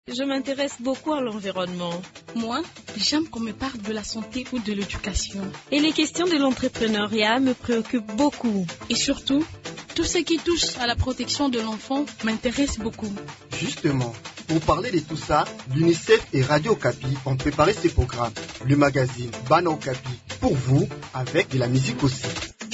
Je m'intéresse beaucoup à l'environnement. Moi, j'aime qu'on me parle de la santé ou de l'éducation. Et les questions de l'entrepreneuriat me préoccupent beaucoup. Et surtout, tout ce qui touche à la protection de l'enfant m'intéresse beaucoup. Justement, pour parler de tout ça, l'UNICEF et Radio Okapi ont préparé ces programmes. Le magazine Bana Okapi pour vous, avec de la musique aussi.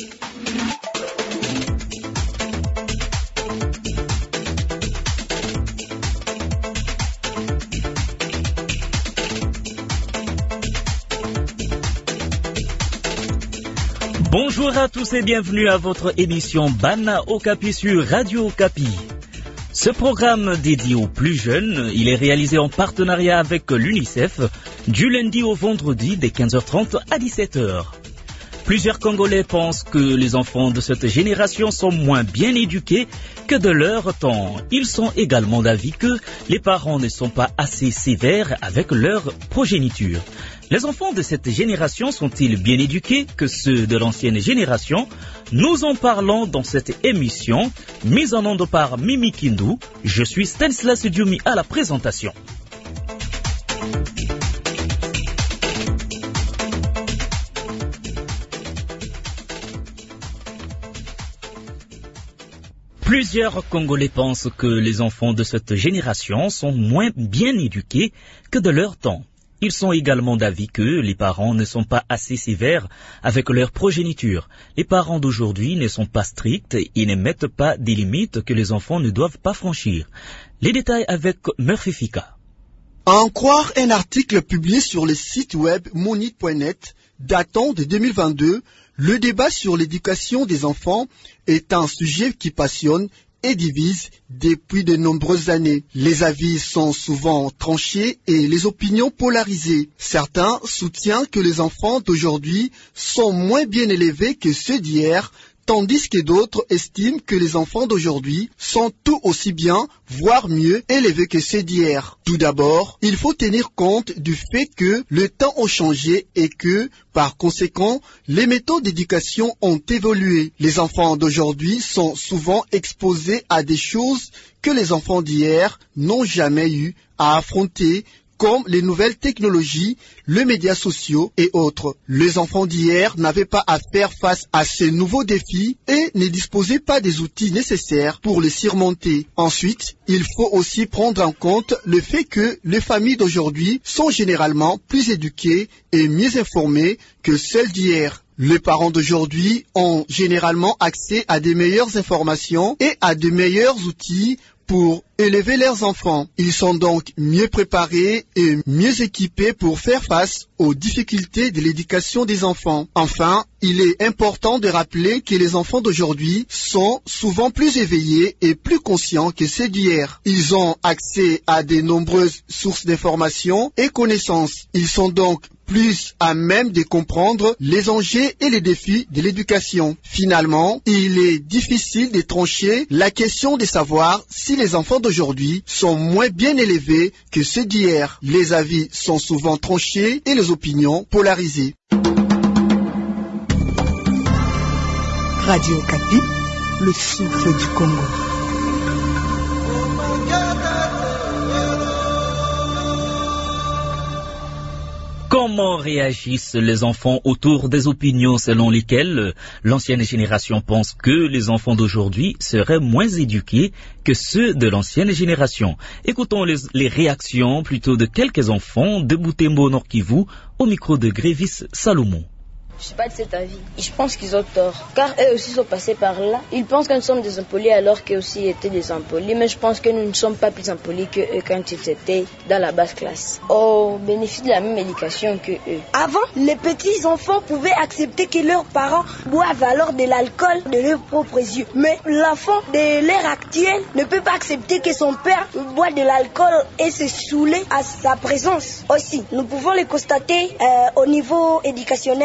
Bonjour à tous et bienvenue à votre émission Bana Okapi sur Radio Okapi. Ce programme dédié aux plus jeunes, il est réalisé en partenariat avec l'UNICEF du lundi au vendredi dès 15h30 à 17h. Plusieurs Congolais pensent que les enfants de cette génération sont moins bien éduqués que de leur temps. Ils sont également d'avis que les parents ne sont pas assez sévères avec leur progéniture. Les enfants de cette génération sont-ils bien éduqués que ceux de l'ancienne génération? Nous en parlons dans cette émission, mise en onde par Mimi Kindou. Je suis Stanislas Dioumi à la présentation. Plusieurs Congolais pensent que les enfants de cette génération sont moins bien éduqués que de leur temps. Ils sont également d'avis que les parents ne sont pas assez sévères avec leur progéniture. Les parents d'aujourd'hui ne sont pas stricts et ne mettent pas des limites que les enfants ne doivent pas franchir. Les détails avec Murphy Fika. À en croire un article publié sur le site web monit.net datant de 2022, le débat sur l'éducation des enfants est un sujet qui passionne et divise depuis de nombreuses années. Les avis sont souvent tranchés et les opinions polarisées. Certains soutiennent que les enfants d'aujourd'hui sont moins bien élevés que ceux d'hier, tandis que d'autres estiment que les enfants d'aujourd'hui sont tout aussi bien, voire mieux élevés que ceux d'hier. Tout d'abord, il faut tenir compte du fait que le temps a changé et que, par conséquent, les méthodes d'éducation ont évolué. Les enfants d'aujourd'hui sont souvent exposés à des choses que les enfants d'hier n'ont jamais eu à affronter, comme les nouvelles technologies, les médias sociaux et autres. Les enfants d'hier n'avaient pas à faire face à ces nouveaux défis et ne disposaient pas des outils nécessaires pour les surmonter. Ensuite, il faut aussi prendre en compte le fait que les familles d'aujourd'hui sont généralement plus éduquées et mieux informées que celles d'hier. Les parents d'aujourd'hui ont généralement accès à des meilleures informations et à de meilleurs outils pour élever leurs enfants. Ils sont donc mieux préparés et mieux équipés pour faire face aux difficultés de l'éducation des enfants. Enfin, il est important de rappeler que les enfants d'aujourd'hui sont souvent plus éveillés et plus conscients que ceux d'hier. Ils ont accès à de nombreuses sources d'informations et connaissances. Ils sont donc plus à même de comprendre les enjeux et les défis de l'éducation. Finalement, il est difficile de trancher la question de savoir si les enfants d'aujourd'hui sont moins bien élevés que ceux d'hier. Les avis sont souvent tranchés et les opinions polarisées. Radio Okapi, le souffle du Congo. Comment réagissent les enfants autour des opinions selon lesquelles l'ancienne génération pense que les enfants d'aujourd'hui seraient moins éduqués que ceux de l'ancienne génération? Écoutons les réactions plutôt de quelques enfants de Butembo Nord Kivu au micro de Grévis Salomon. Je ne suis pas de cet avis. Je pense qu'ils ont tort. Car eux aussi sont passés par là. Ils pensent que nous sommes des impolis alors qu'eux aussi étaient des impolis. Mais je pense que nous ne sommes pas plus impolis qu'eux quand ils étaient dans la basse classe. On bénéficie de la même éducation que eux. Avant, les petits enfants pouvaient accepter que leurs parents boivent alors de l'alcool de leurs propres yeux. Mais l'enfant de l'ère actuelle ne peut pas accepter que son père boive de l'alcool et se saouler à sa présence. Aussi, nous pouvons le constater au niveau éducationnel,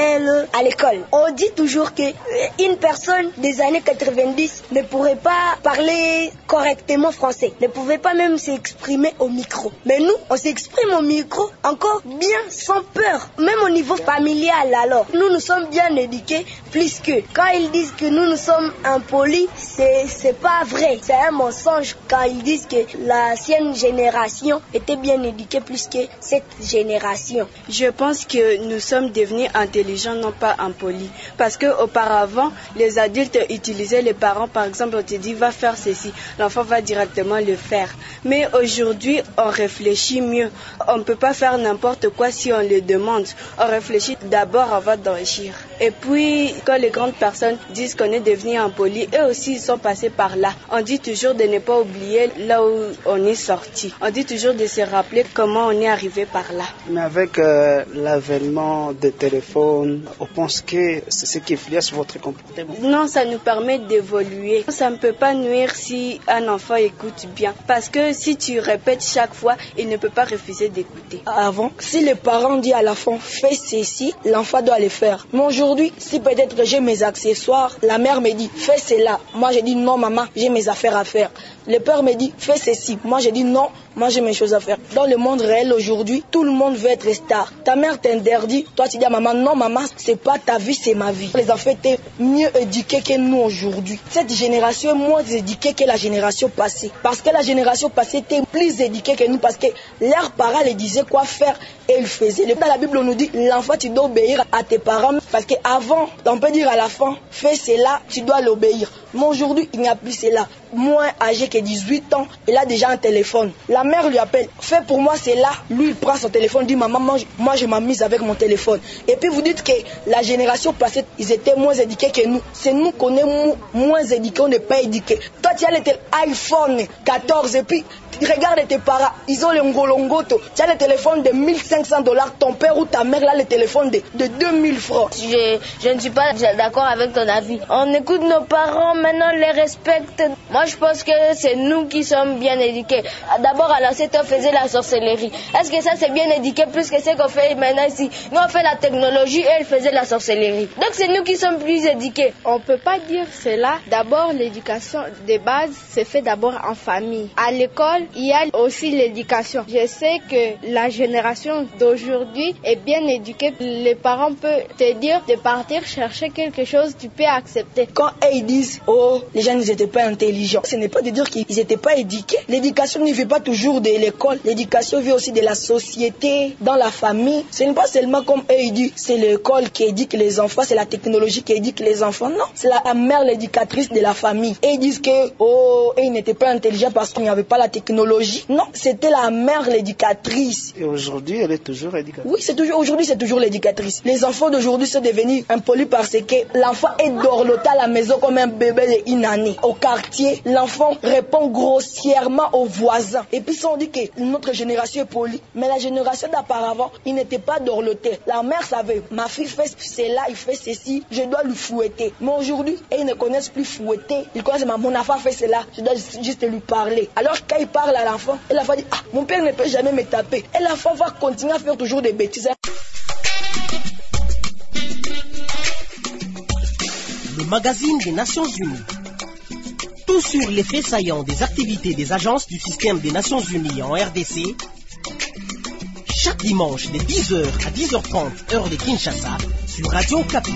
à l'école. On dit toujours que une personne des années 90 ne pourrait pas parler correctement français, ne pouvait pas même s'exprimer au micro. Mais nous, on s'exprime au micro encore bien sans peur, même au niveau familial. Alors, nous sommes bien éduqués plus que. Quand ils disent que nous sommes impolis, c'est pas vrai. C'est un mensonge quand ils disent que l'ancienne génération était bien éduquée plus que cette génération. Je pense que nous sommes devenus intelligents, non pas impolis. Parce qu'auparavant, les adultes utilisaient les parents. Par exemple, on te dit, va faire ceci. L'enfant va directement le faire. Mais aujourd'hui, on réfléchit mieux. On ne peut pas faire n'importe quoi si on le demande. On réfléchit d'abord avant d'agir. Et puis, quand les grandes personnes disent qu'on est devenu impoli, eux aussi, ils sont passés par là. On dit toujours de ne pas oublier là où on est sorti. On dit toujours de se rappeler comment on est arrivé par là. Mais avec l'avènement des téléphones, on pense que c'est ce qui influence votre comportement. Non, ça nous permet d'évoluer. Ça ne peut pas nuire si un enfant écoute bien. Parce que si tu répètes chaque fois, il ne peut pas refuser d'écouter. Avant, si les parents disent à l'enfant, fais ceci, l'enfant doit le faire. Mais aujourd'hui, si peut-être j'ai mes accessoires, la mère me dit, fais cela. Moi, je dis non, maman, j'ai mes affaires à faire. Le père me dit, fais ceci. Moi, je dis non, moi, j'ai mes choses à faire. Dans le monde réel aujourd'hui, tout le monde veut être star. Ta mère t'interdit, toi, tu dis à maman, non, maman, c'est pas ta vie, c'est ma vie. Les enfants étaient mieux éduqués que nous aujourd'hui. Cette génération est moins éduquée que la génération passée. Parce que la génération passée était plus éduquée que nous, parce que leurs parents les disaient quoi faire et ils faisaient. Dans la Bible, on nous dit, l'enfant, tu dois obéir à tes parents. Parce qu'avant, on peut dire à l'enfant, fais cela, tu dois l'obéir. Mais aujourd'hui, il n'y a plus cela. Moins âgé que 18 ans, il a déjà un téléphone. La mère lui appelle, fais pour moi cela. Lui, il prend son téléphone, dit, maman, moi je m'amuse avec mon téléphone. Et puis vous dites que la génération passée, ils étaient moins éduqués que nous. C'est nous qu'on est moins éduqués, on n'est pas éduqués. Toi, tu as l'iPhone 14 et puis regarde tes parents, ils ont le ngolongoto. Tu as le téléphone de $1,500, ton père ou ta mère là le téléphone de 2 000 francs. Je ne suis pas d'accord avec ton avis. On écoute nos parents, maintenant on les respecte. Moi je pense que c'est nous qui sommes bien éduqués. D'abord à l'ancien temps on faisait la sorcellerie. Est-ce que ça c'est bien éduqué plus que ce qu'on fait maintenant ici? Nous on fait la technologie et elle faisait la sorcellerie. Donc c'est nous qui sommes plus éduqués. On peut pas dire cela. D'abord l'éducation de base se fait d'abord en famille. À l'école il y a aussi l'éducation. Je sais que la génération d'aujourd'hui est bien éduquée. Les parents peuvent te dire de partir chercher quelque chose, tu peux accepter. Quand ils disent, oh, les gens n'étaient pas intelligents, ce n'est pas de dire qu'ils n'étaient pas éduqués. L'éducation ne vient pas toujours de l'école. L'éducation vient aussi de la société, dans la famille. Ce n'est pas seulement comme eux ils disent, c'est l'école qui éduque les enfants, c'est la technologie qui éduque les enfants. Non, c'est la mère l'éducatrice de la famille. Et ils disent que, oh, ils n'étaient pas intelligents parce qu'il n'y avait pas la technologie. Non, c'était la mère l'éducatrice. Et aujourd'hui, elle est toujours éducatrice. Oui, aujourd'hui, c'est toujours l'éducatrice. Les enfants d'aujourd'hui sont devenus impolis parce que l'enfant est dorloté à la maison comme un bébé d'une année. Au quartier, l'enfant répond grossièrement aux voisins. Et puis, on dit que notre génération est polie. Mais la génération d'auparavant, il n'était pas dorloté. La mère savait, ma fille fait cela, il fait ceci, je dois lui fouetter. Mais aujourd'hui, ils ne connaissent plus fouetter. Ils connaissent, mon enfant fait cela, je dois juste lui parler. Alors, quand il parle à l'enfant, et l'enfant dit, ah, mon père ne peut jamais me taper. Et l'enfant va continuer à faire toujours des bêtises. Le magazine des Nations Unies. Tout sur les faits saillants des activités des agences du système des Nations Unies en RDC. Chaque dimanche de 10h à 10h30 heure de Kinshasa sur Radio Okapi.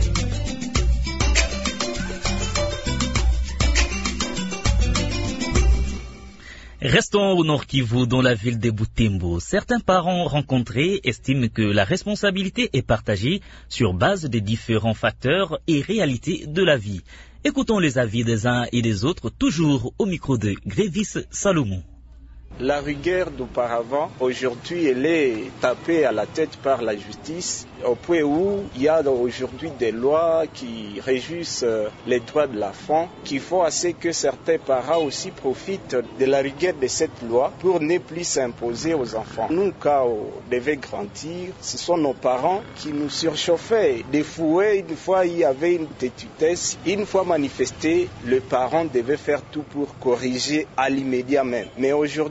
Restons au Nord Kivu, dans la ville de Butembo. Certains parents rencontrés estiment que la responsabilité est partagée sur base des différents facteurs et réalités de la vie. Écoutons les avis des uns et des autres, toujours au micro de Grévis Salomon. La rigueur d'auparavant, aujourd'hui, elle est tapée à la tête par la justice, au point où il y a aujourd'hui des lois qui régissent les droits de l'enfant, qui font à ce que certains parents aussi profitent de la rigueur de cette loi pour ne plus s'imposer aux enfants. Nous, quand on devait grandir, ce sont nos parents qui nous surchauffaient. Des fouets, une fois il y avait une têtutesse, une fois manifestée, le parent devait faire tout pour corriger à l'immédiat même. Mais aujourd'hui,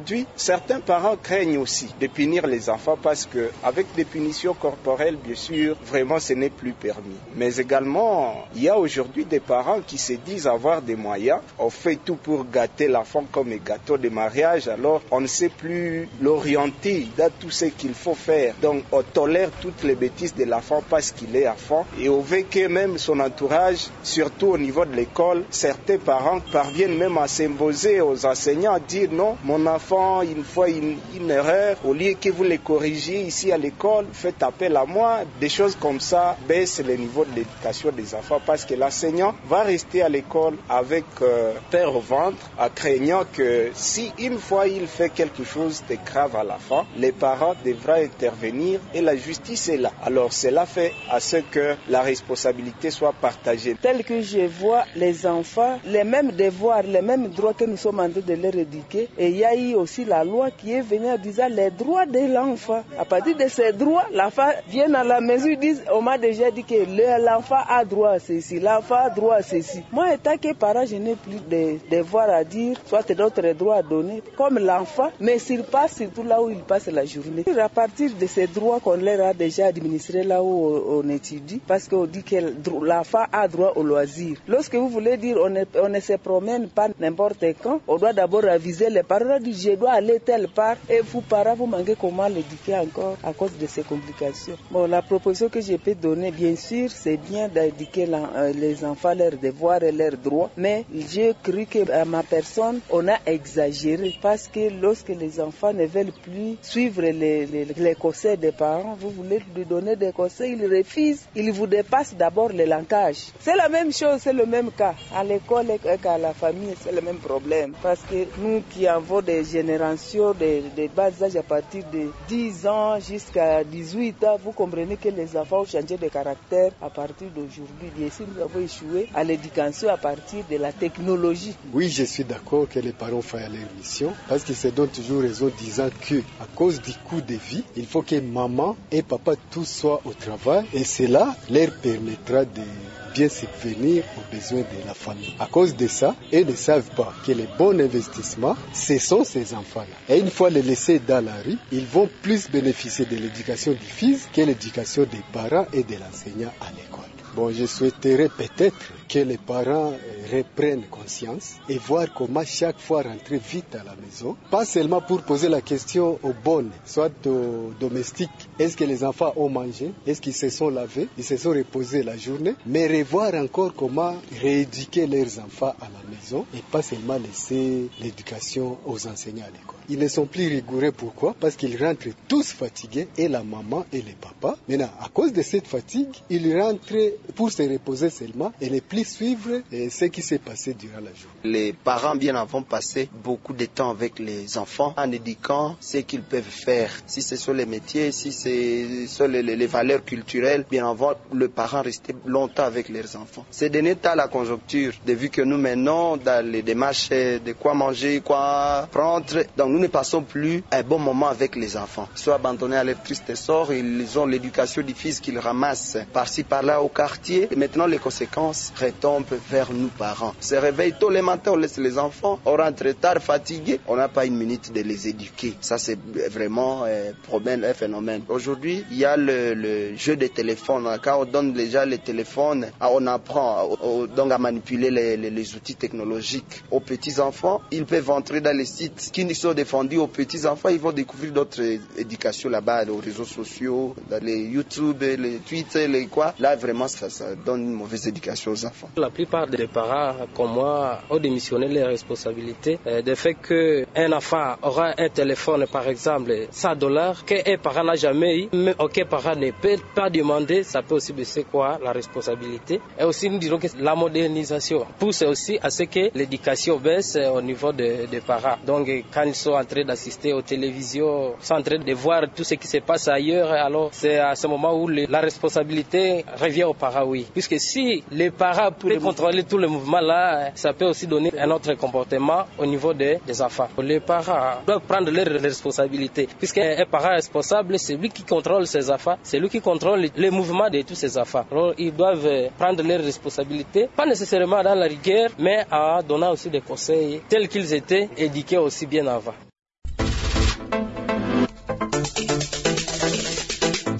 aujourd'hui, certains parents craignent aussi de punir les enfants parce que avec des punitions corporelles, bien sûr, vraiment ce n'est plus permis. Mais également, il y a aujourd'hui des parents qui se disent avoir des moyens. On fait tout pour gâter l'enfant comme un gâteau de mariage, alors on ne sait plus l'orienter dans tout ce qu'il faut faire. Donc on tolère toutes les bêtises de l'enfant parce qu'il est enfant et on veut que même son entourage, surtout au niveau de l'école, certains parents parviennent même à s'imposer aux enseignants, à dire non, mon enfant, une fois une erreur, au lieu que vous les corrigiez ici à l'école, faites appel à moi. Des choses comme ça baissent le niveau de l'éducation des enfants parce que l'enseignant va rester à l'école avec peur au ventre, en craignant que si une fois il fait quelque chose de grave à l'enfant, les parents devraient intervenir et la justice est là. Alors cela fait à ce que la responsabilité soit partagée. Tel que je vois les enfants, les mêmes devoirs, les mêmes droits que nous sommes en train de leur éduquer. Et il y a eu aussi la loi qui est venue en disant les droits de l'enfant. À partir de ces droits, l'enfant vient à la maison et dit, on m'a déjà dit que l'enfant a droit à ceci, l'enfant a droit à ceci. Moi, étant que parent, je n'ai plus de devoirs à dire, soit d'autres droits à donner, comme l'enfant, mais s'il passe surtout là où il passe la journée. À partir de ces droits qu'on leur a déjà administrés là où on étudie, parce qu'on dit que l'enfant a droit au loisir. Lorsque vous voulez dire on ne se promène pas n'importe quand, on doit d'abord aviser les parents, dire je dois aller telle part, et vous parents vous manquez comment l'éduquer encore à cause de ces complications. Bon, la proposition que je peux donner, bien sûr, c'est bien d'éduquer les enfants, leurs devoirs et leurs droits, mais j'ai cru qu'à ma personne, on a exagéré, parce que lorsque les enfants ne veulent plus suivre les conseils des parents, vous voulez lui donner des conseils, il refuse, il vous dépasse d'abord le langage. C'est la même chose, c'est le même cas. À l'école et à la famille, c'est le même problème. Parce que nous qui avons des générations de bas âge à partir de 10 ans jusqu'à 18 ans, vous comprenez que les enfants ont changé de caractère à partir d'aujourd'hui. Bien sûr, nous avons échoué à l'éducation à partir de la technologie. Oui, je suis d'accord que les parents fassent leur mission parce qu'ils se donnent toujours raison disant que à cause du coût de vie, il faut que maman et papa tous soient au travail et cela leur permettra de bien subvenir aux besoins de la famille. À cause de ça, ils ne savent pas que les bons investissements, ce sont ces enfants-là. Et une fois les laissés dans la rue, ils vont plus bénéficier de l'éducation du fils que l'éducation des parents et de l'enseignant à l'école. Bon, je souhaiterais peut-être que les parents reprennent conscience et voir comment chaque fois rentrer vite à la maison, pas seulement pour poser la question aux bonnes, soit aux domestiques, est-ce que les enfants ont mangé, est-ce qu'ils se sont lavés, ils se sont reposés la journée, mais revoir encore comment rééduquer leurs enfants à la maison et pas seulement laisser l'éducation aux enseignants à l'école. Ils ne sont plus rigoureux, pourquoi? Parce qu'ils rentrent tous fatigués, et la maman et les papas. Maintenant, à cause de cette fatigue, ils rentrent pour se reposer seulement et ne plus suivre ce qui s'est passé durant la journée. Les parents bien avant passaient beaucoup de temps avec les enfants en éduquant ce qu'ils peuvent faire. Si ce sont les métiers, si ce sont les valeurs culturelles, bien avant le parent restait longtemps avec leurs enfants. C'est donné à la conjoncture, de vu que nous menons dans les démarches de quoi manger, quoi prendre, donc nous ne passons plus un bon moment avec les enfants. Ils sont abandonnés à leur triste sort, ils ont l'éducation du fils qu'ils ramassent par-ci par-là au quartier. Et maintenant les conséquences retombent vers nous parents. On se réveille tôt le matin, on laisse les enfants, on rentre tard fatigué, on n'a pas une minute de les éduquer. Ça c'est vraiment un problème, un phénomène. Aujourd'hui, il y a le jeu des téléphones. Quand on donne déjà les téléphones, on apprend donc à manipuler les outils technologiques aux petits enfants. Ils peuvent entrer dans les sites qui sont défendus aux petits enfants. Ils vont découvrir d'autres éducations là-bas, aux réseaux sociaux, dans les YouTube, les Twitter, les quoi. Là vraiment ça donne une mauvaise éducation aux enfants. La plupart des parents comme moi ont démissionné les responsabilités. Du fait qu'un enfant aura un téléphone par exemple $100 qu'un parent n'a jamais eu, mais aucun parent ne peut pas demander, ça peut aussi baisser quoi la responsabilité. Et aussi nous dirons que la modernisation pousse aussi à ce que l'éducation baisse au niveau des parents. Donc quand ils sont en train d'assister aux télévisions, sont en train de voir tout ce qui se passe ailleurs, alors c'est à ce moment où la responsabilité revient aux parents, oui. Puisque si les parents pouvaient contrôler tout le mouvement là, ça peut aussi donner un autre comportement au niveau des enfants. Les parents doivent prendre leurs responsabilités. Puisqu'un parent responsable, c'est lui qui contrôle ses enfants, c'est lui qui contrôle les mouvements de tous ses enfants. Alors ils doivent prendre leurs responsabilités, pas nécessairement dans la rigueur, mais en donnant aussi des conseils tels qu'ils étaient éduqués aussi bien avant.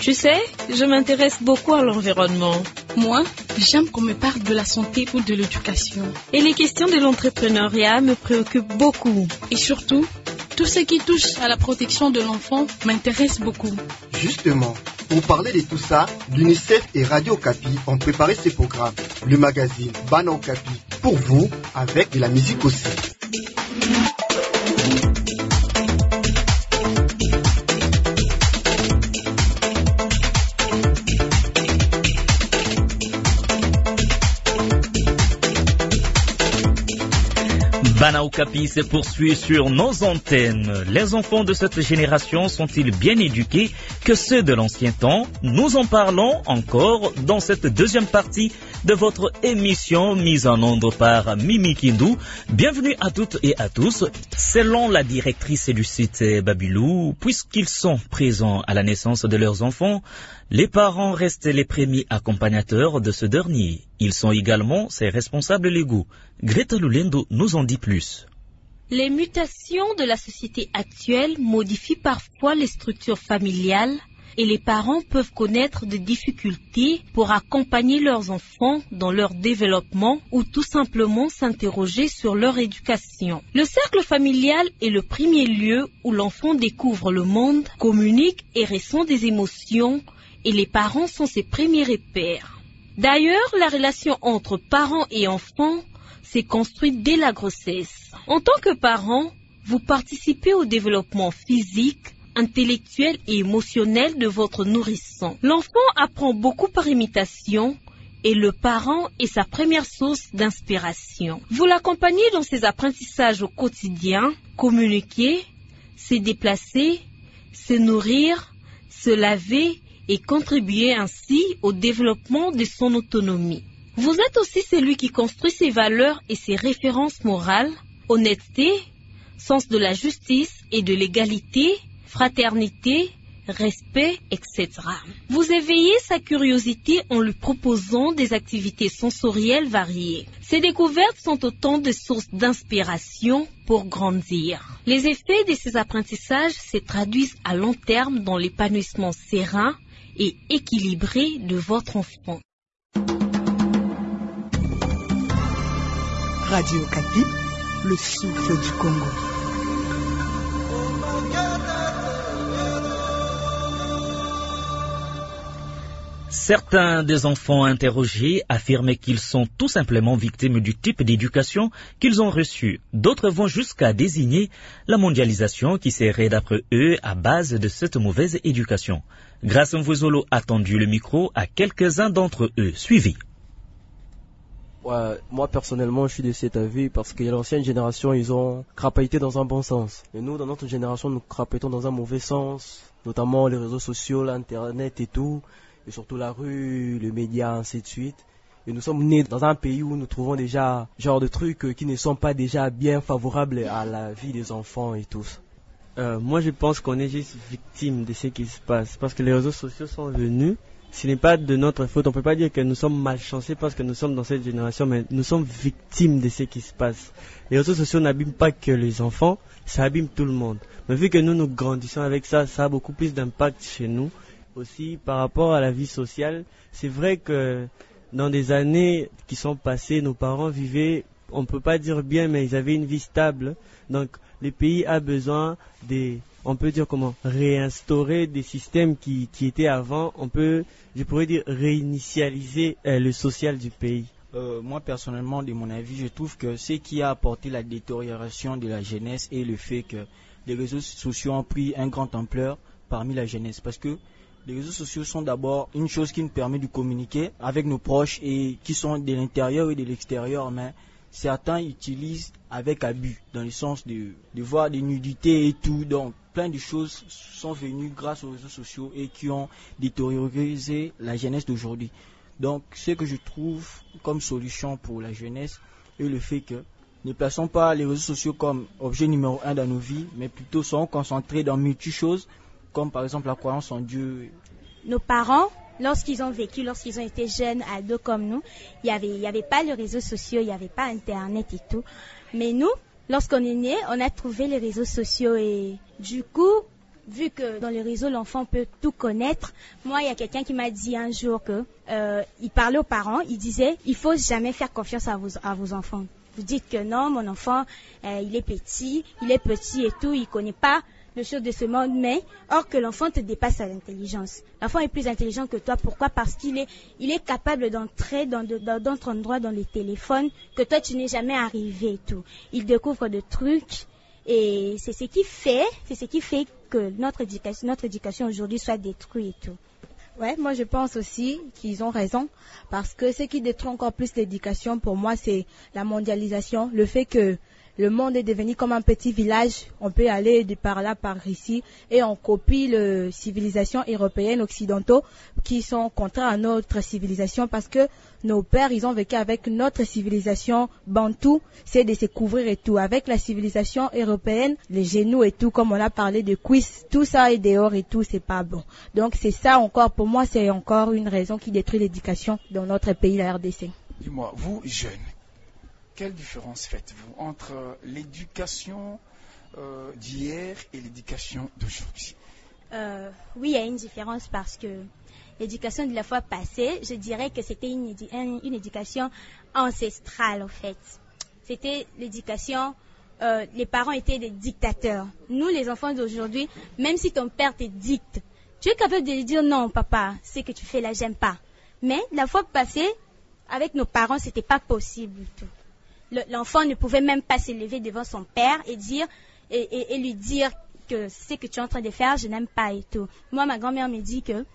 Tu sais, je m'intéresse beaucoup à l'environnement. Moi, j'aime qu'on me parle de la santé ou de l'éducation. Et les questions de l'entrepreneuriat me préoccupent beaucoup. Et surtout, tout ce qui touche à la protection de l'enfant m'intéresse beaucoup. Justement, pour parler de tout ça, l'UNICEF et Radio Okapi ont préparé ces programmes. Le magazine Bana Okapi pour vous, avec de la musique aussi. Bana Okapi se poursuit sur nos antennes. Les enfants de cette génération sont-ils bien éduqués que ceux de l'ancien temps? Nous en parlons encore dans cette deuxième partie de votre émission mise en onde par Mimi Kindou. Bienvenue à toutes et à tous. Selon la directrice du site Babylou, puisqu'ils sont présents à la naissance de leurs enfants, les parents restent les premiers accompagnateurs de ce dernier. Ils sont également ses responsables légaux. Greta Lulendo nous en dit plus. Les mutations de la société actuelle modifient parfois les structures familiales et les parents peuvent connaître des difficultés pour accompagner leurs enfants dans leur développement ou tout simplement s'interroger sur leur éducation. Le cercle familial est le premier lieu où l'enfant découvre le monde, communique et ressent des émotions, et les parents sont ses premiers repères. D'ailleurs, la relation entre parents et enfants s'est construite dès la grossesse. En tant que parent, vous participez au développement physique, intellectuel et émotionnel de votre nourrisson. L'enfant apprend beaucoup par imitation et le parent est sa première source d'inspiration. Vous l'accompagnez dans ses apprentissages au quotidien, communiquer, se déplacer, se nourrir, se laver et contribuer ainsi au développement de son autonomie. Vous êtes aussi celui qui construit ses valeurs et ses références morales, honnêteté, sens de la justice et de l'égalité, fraternité, respect, etc. Vous éveillez sa curiosité en lui proposant des activités sensorielles variées. Ces découvertes sont autant de sources d'inspiration pour grandir. Les effets de ces apprentissages se traduisent à long terme dans l'épanouissement serein et équilibré de votre enfant. Radio Okapi, le souffle du Congo. Certains des enfants interrogés affirment qu'ils sont tout simplement victimes du type d'éducation qu'ils ont reçu. D'autres vont jusqu'à désigner la mondialisation qui serait d'après eux à base de cette mauvaise éducation. Grâce à Mvozolo a tendu le micro à quelques-uns d'entre eux. Suivi. Ouais, moi personnellement je suis de cet avis parce que l'ancienne génération ils ont crapahuté dans un bon sens et nous dans notre génération nous crapahutons dans un mauvais sens, notamment les réseaux sociaux, l'internet et tout, et surtout la rue, les médias, ainsi de suite. Et nous sommes nés dans un pays où nous trouvons déjà genre de trucs qui ne sont pas déjà bien favorables à la vie des enfants et tous. Moi je pense qu'on est juste victime de ce qui se passe parce que les réseaux sociaux sont venus. Ce n'est pas de notre faute, on ne peut pas dire que nous sommes malchanceux parce que nous sommes dans cette génération, mais nous sommes victimes de ce qui se passe. Les réseaux sociaux n'abîment pas que les enfants, ça abîme tout le monde. Mais vu que nous grandissons avec ça, ça a beaucoup plus d'impact chez nous. Aussi, par rapport à la vie sociale, c'est vrai que dans des années qui sont passées, nos parents vivaient, on ne peut pas dire bien, mais ils avaient une vie stable. Donc, le pays a besoin on peut dire comment, réinstaurer des systèmes qui étaient avant. On peut, je pourrais dire, réinitialiser le social du pays. Moi, personnellement, de mon avis, je trouve que ce qui a apporté la détérioration de la jeunesse est le fait que les réseaux sociaux ont pris une grande ampleur parmi la jeunesse. Parce que les réseaux sociaux sont d'abord une chose qui nous permet de communiquer avec nos proches et qui sont de l'intérieur et de l'extérieur, mais certains utilisent avec abus, dans le sens de voir des nudités et tout. Donc, plein de choses sont venues grâce aux réseaux sociaux et qui ont détériorisé la jeunesse d'aujourd'hui. Donc, ce que je trouve comme solution pour la jeunesse est le fait que ne plaçons pas les réseaux sociaux comme objet numéro 1 dans nos vies, mais plutôt soyons concentrés dans multi-choses, comme par exemple la croyance en Dieu. Nos parents, lorsqu'ils ont vécu, lorsqu'ils ont été jeunes, ados comme nous, il y avait pas les réseaux sociaux, il n'y avait pas Internet et tout. Mais nous, lorsqu'on est né, on a trouvé les réseaux sociaux et du coup, vu que dans les réseaux, l'enfant peut tout connaître, moi, il y a quelqu'un qui m'a dit un jour que il parlait aux parents, il disait, il faut jamais faire confiance à vos enfants. Vous dites que non, mon enfant, il est petit et tout, il connaît pas les choses de ce monde, mais or que l'enfant te dépasse à l'intelligence. L'enfant est plus intelligent que toi. Pourquoi? Parce qu'il est capable d'entrer dans d'autres endroits dans les téléphones que toi tu n'es jamais arrivé et tout. Il découvre des trucs et c'est ce qui fait que notre éducation aujourd'hui soit détruite et tout. Ouais, moi je pense aussi qu'ils ont raison parce que ce qui détruit encore plus l'éducation pour moi c'est la mondialisation, le fait que le monde est devenu comme un petit village, on peut aller de par là, par ici et on copie les civilisations européennes, occidentaux qui sont contraires à notre civilisation parce que nos pères ils ont vécu avec notre civilisation bantou, c'est de se couvrir et tout. Avec la civilisation européenne, les genoux et tout, comme on a parlé de cuisses, tout ça est dehors et tout, c'est pas bon. Donc c'est ça encore, pour moi c'est encore une raison qui détruit l'éducation dans notre pays, la RDC. Dis-moi, vous jeunes, quelle différence faites-vous entre l'éducation d'hier et l'éducation d'aujourd'hui? Oui, il y a une différence parce que l'éducation de la fois passée, je dirais que c'était une éducation ancestrale en fait. C'était l'éducation, les parents étaient des dictateurs. Nous, les enfants d'aujourd'hui, même si ton père te dicte, tu es capable de lui dire non, papa, ce que tu fais là, j'aime pas. Mais la fois passée, avec nos parents, c'était pas possible du tout. L'enfant ne pouvait même pas se lever devant son père et lui dire que ce que tu es en train de faire, je n'aime pas et tout. Moi, ma grand-mère me dit que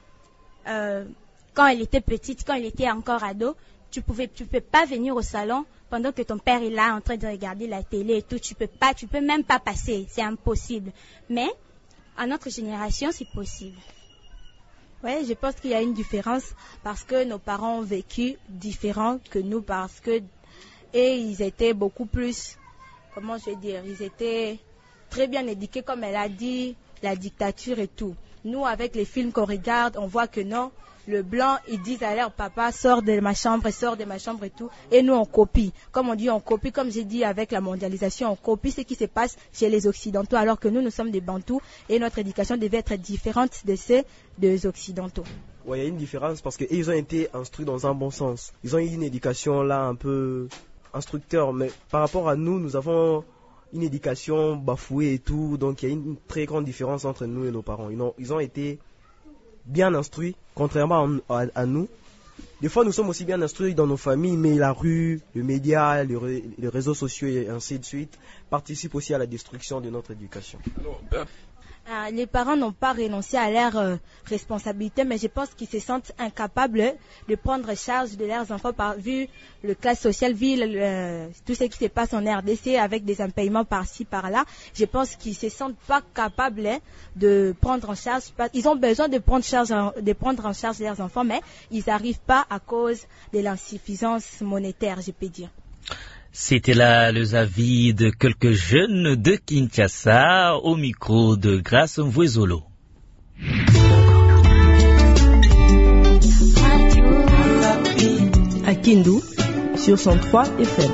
quand elle était petite, quand elle était encore ado, tu peux pas venir au salon pendant que ton père est là en train de regarder la télé et tout. Tu peux même pas passer, c'est impossible. Mais à notre génération, c'est possible. Ouais, je pense qu'il y a une différence parce que nos parents ont vécu différent que nous parce que et ils étaient beaucoup plus, comment je vais dire, ils étaient très bien éduqués comme elle a dit, la dictature et tout. Nous, avec les films qu'on regarde, on voit que non, le blanc, ils disent à leur papa, sors de ma chambre et tout. Et nous, on copie. Comme on dit, on copie, comme j'ai dit avec la mondialisation, on copie ce qui se passe chez les Occidentaux, alors que nous sommes des Bantous et notre éducation devait être différente de celle des Occidentaux. Ouais, il y a une différence parce qu'ils ont été instruits dans un bon sens. Ils ont eu une éducation là un peu instructeur, mais par rapport à nous, nous avons une éducation bafouée et tout, donc il y a une très grande différence entre nous et nos parents. Ils ont été bien instruits, contrairement à nous. Des fois, nous sommes aussi bien instruits dans nos familles, mais la rue, le média, les réseaux sociaux et ainsi de suite participent aussi à la destruction de notre éducation. Les parents n'ont pas renoncé à leurs responsabilités, mais je pense qu'ils se sentent incapables de prendre charge de leurs enfants vu le classe sociale, vu tout ce qui se passe en RDC avec des impayements par-ci, par-là. Je pense qu'ils se sentent pas capables de prendre en charge. Ils ont besoin de prendre en charge leurs enfants, mais ils n'arrivent pas à cause de l'insuffisance monétaire, je peux dire. C'était là les avis de quelques jeunes de Kinshasa au micro de Grace Mvuezolo. À Kindu, sur 103 FM.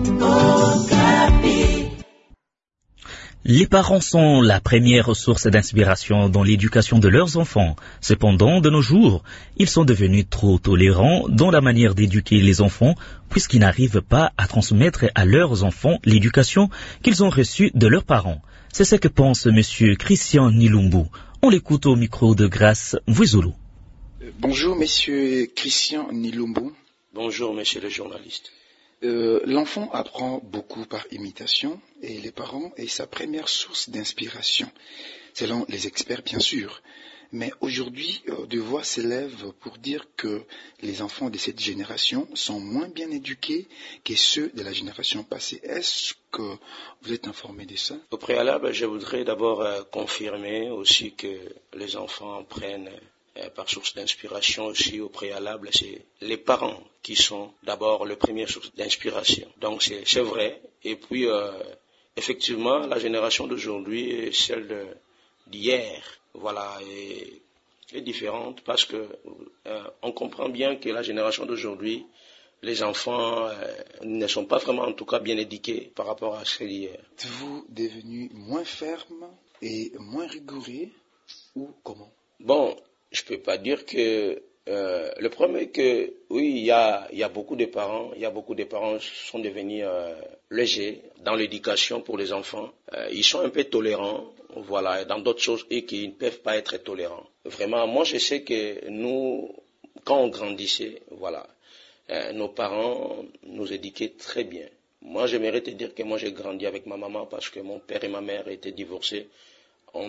Les parents sont la première source d'inspiration dans l'éducation de leurs enfants. Cependant, de nos jours, ils sont devenus trop tolérants dans la manière d'éduquer les enfants puisqu'ils n'arrivent pas à transmettre à leurs enfants l'éducation qu'ils ont reçue de leurs parents. C'est ce que pense M. Christian Nilumbu. On l'écoute au micro de Grace Mvuezolo. Bonjour, M. Christian Nilumbu. Bonjour, monsieur le journaliste. L'enfant apprend beaucoup par imitation et les parents est sa première source d'inspiration, selon les experts bien sûr. Mais aujourd'hui, des voix s'élèvent pour dire que les enfants de cette génération sont moins bien éduqués que ceux de la génération passée. Est-ce que vous êtes informé de ça? Au préalable, je voudrais d'abord confirmer aussi que les enfants prennent par source d'inspiration aussi au préalable, c'est les parents qui sont d'abord la première source d'inspiration. Donc c'est vrai. Et puis effectivement, la génération d'aujourd'hui et celle d'hier, voilà, est différente parce que on comprend bien que la génération d'aujourd'hui, les enfants ne sont pas vraiment en tout cas bien éduqués par rapport à celle d'hier. Êtes-vous devenu moins ferme et moins rigoureux ou comment? Bon, je ne peux pas dire que... le problème est que, oui, il y a beaucoup de parents, sont devenus légers dans l'éducation pour les enfants. Ils sont un peu tolérants, voilà, dans d'autres choses, et qui ne peuvent pas être tolérants. Vraiment, moi, je sais que nous, quand on grandissait, voilà, nos parents nous éduquaient très bien. Moi, j'aimerais te dire que moi, j'ai grandi avec ma maman parce que mon père et ma mère étaient divorcés en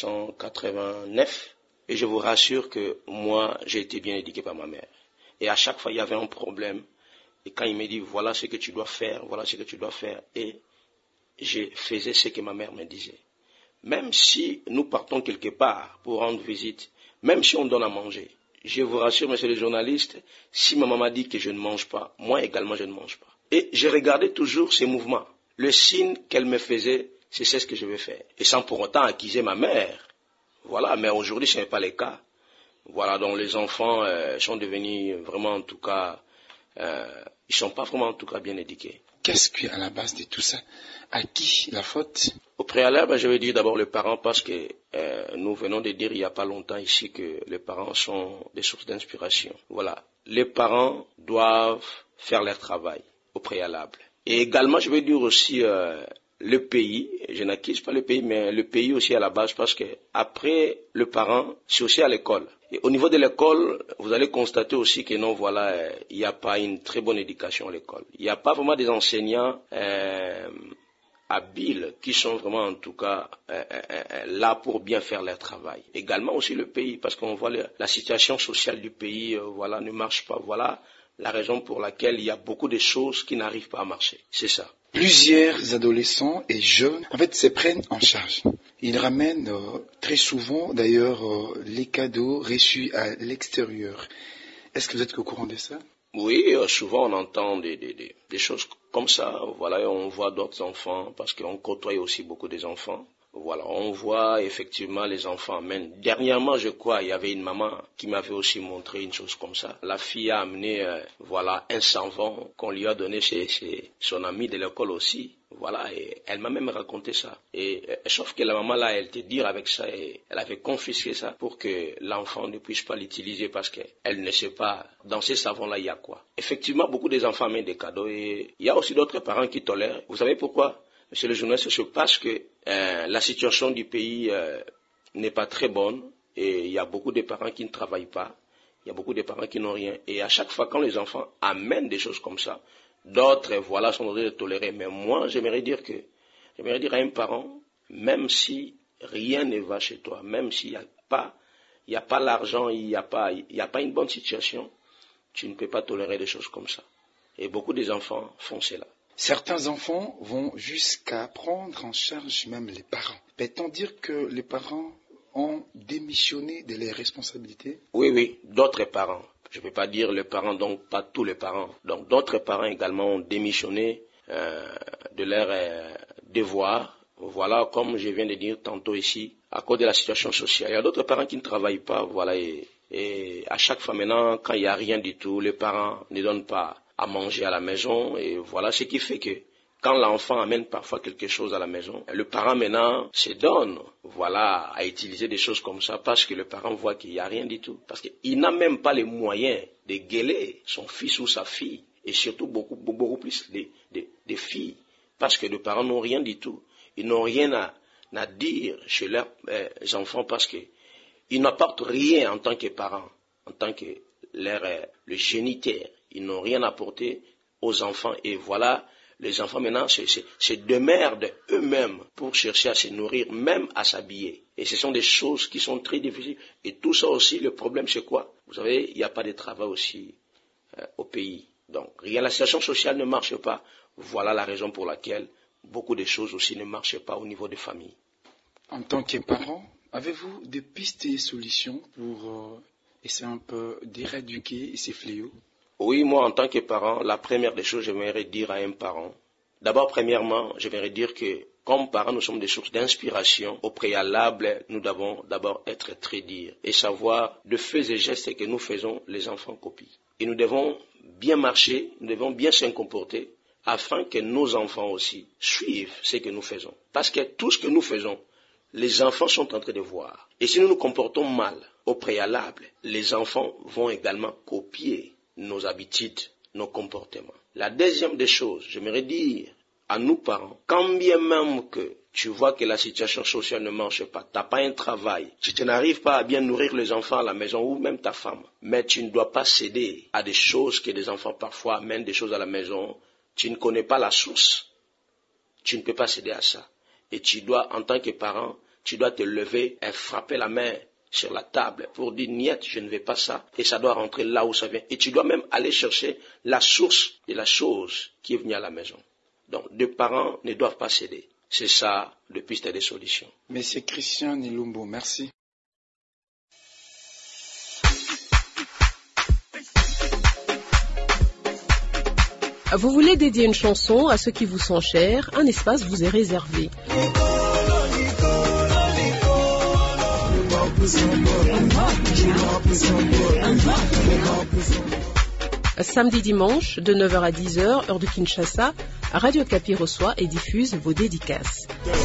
1989. Et je vous rassure que moi, j'ai été bien éduqué par ma mère. Et à chaque fois, il y avait un problème. Et quand il me dit, voilà ce que tu dois faire, voilà ce que tu dois faire. Et je faisais ce que ma mère me disait. Même si nous partons quelque part pour rendre visite, même si on donne à manger, je vous rassure, monsieur le journaliste, si ma maman dit que je ne mange pas, moi également je ne mange pas. Et je regardais toujours ses mouvements. Le signe qu'elle me faisait, c'est ce que je vais faire. Et sans pour autant accuser ma mère. Voilà, mais aujourd'hui, ce n'est pas le cas. Voilà, donc les enfants sont devenus vraiment, en tout cas, ils sont pas vraiment, en tout cas, bien éduqués. Qu'est-ce qui est à la base de tout ça? À qui la faute? Au préalable, je vais dire d'abord les parents parce que nous venons de dire il n'y a pas longtemps ici que les parents sont des sources d'inspiration. Voilà, les parents doivent faire leur travail au préalable. Et également, je vais dire aussi... le pays, je n'accuse pas le pays, mais le pays aussi à la base parce que après le parent, c'est aussi à l'école. Et au niveau de l'école, vous allez constater aussi que non, voilà, il n'y a pas une très bonne éducation à l'école. Il n'y a pas vraiment des enseignants habiles qui sont vraiment en tout cas là pour bien faire leur travail. Également aussi le pays, parce qu'on voit la situation sociale du pays, voilà, ne marche pas. Voilà la raison pour laquelle il y a beaucoup de choses qui n'arrivent pas à marcher. C'est ça. Plusieurs adolescents et jeunes, en fait, se prennent en charge. Ils ramènent très souvent, d'ailleurs, les cadeaux reçus à l'extérieur. Est-ce que vous êtes au courant de ça? Oui, souvent on entend des choses comme ça. Voilà, on voit d'autres enfants, parce qu'on côtoie aussi beaucoup des enfants. Voilà, on voit effectivement les enfants amènent. Dernièrement, je crois, il y avait une maman qui m'avait aussi montré une chose comme ça. La fille a amené, voilà, un savon qu'on lui a donné chez son ami de l'école aussi. Voilà, et elle m'a même raconté ça. Et sauf que la maman là, elle te dit avec ça, et elle avait confisqué ça pour que l'enfant ne puisse pas l'utiliser parce qu'elle ne sait pas dans ces savons là il y a quoi. Effectivement, beaucoup des enfants amènent des cadeaux et il y a aussi d'autres parents qui tolèrent. Vous savez pourquoi? Monsieur le journaliste, c'est parce que la situation du pays n'est pas très bonne et il y a beaucoup de parents qui ne travaillent pas, il y a beaucoup de parents qui n'ont rien. Et à chaque fois quand les enfants amènent des choses comme ça, d'autres, voilà, sont en train de tolérer. Mais moi, j'aimerais dire à un parent, même si rien ne va chez toi, même s'il n'y a pas l'argent, il n'y a pas une bonne situation, tu ne peux pas tolérer des choses comme ça. Et beaucoup des enfants font cela. Certains enfants vont jusqu'à prendre en charge même les parents. Peut-on dire que les parents ont démissionné de leurs responsabilités? Oui, d'autres parents. Je ne peux pas dire les parents, donc pas tous les parents. Donc d'autres parents également ont démissionné de leurs devoirs. Voilà, comme je viens de dire tantôt ici, à cause de la situation sociale. Il y a d'autres parents qui ne travaillent pas, voilà, et à chaque fois maintenant, quand il n'y a rien du tout, les parents ne donnent pas à manger à la maison, et voilà ce qui fait que quand l'enfant amène parfois quelque chose à la maison, le parent maintenant se donne, voilà, à utiliser des choses comme ça parce que le parent voit qu'il n'y a rien du tout. Parce qu'il n'a même pas les moyens de gueuler son fils ou sa fille, et surtout beaucoup plus des filles, parce que les parents n'ont rien du tout. Ils n'ont rien à dire chez leurs enfants parce qu'ils n'apportent rien en tant que parents, en tant que le géniteur. Ils n'ont rien apporté aux enfants et voilà, les enfants maintenant se démerdent eux-mêmes pour chercher à se nourrir, même à s'habiller. Et ce sont des choses qui sont très difficiles. Et tout ça aussi, le problème c'est quoi? Vous savez, il n'y a pas de travail aussi au pays. Donc, rien, la situation sociale ne marche pas. Voilà la raison pour laquelle beaucoup de choses aussi ne marchent pas au niveau des familles. En tant que parent, avez-vous des pistes et solutions pour essayer un peu d'éradiquer ces fléaux? Oui, moi, en tant que parent, la première des choses, j'aimerais dire à un parent. D'abord, premièrement, j'aimerais dire que, comme parents, nous sommes des sources d'inspiration. Au préalable, nous devons d'abord être très durs et savoir de faits et gestes que nous faisons, les enfants copient. Et nous devons bien marcher, nous devons bien se comporter afin que nos enfants aussi suivent ce que nous faisons. Parce que tout ce que nous faisons, les enfants sont en train de voir. Et si nous nous comportons mal au préalable, les enfants vont également copier nos habitudes, nos comportements. La deuxième des choses, j'aimerais dire à nous parents, quand bien même que tu vois que la situation sociale ne marche pas, tu n'as pas un travail, tu n'arrives pas à bien nourrir les enfants à la maison ou même ta femme, mais tu ne dois pas céder à des choses que des enfants parfois amènent des choses à la maison, tu ne connais pas la source, tu ne peux pas céder à ça. Et tu dois, en tant que parent, tu dois te lever et frapper la main sur la table pour dire niet, je ne vais pas ça, et ça doit rentrer là où ça vient. Et tu dois même aller chercher la source de la chose qui est venue à la maison. Donc, les parents ne doivent pas céder. C'est ça, le piste des solutions. Monsieur Christian Nilumbo, merci. Vous voulez dédier une chanson à ceux qui vous sont chers, un espace vous est réservé. Samedi dimanche, de 9h à 10h, heure de Kinshasa, Radio Kapi reçoit et diffuse vos dédicaces.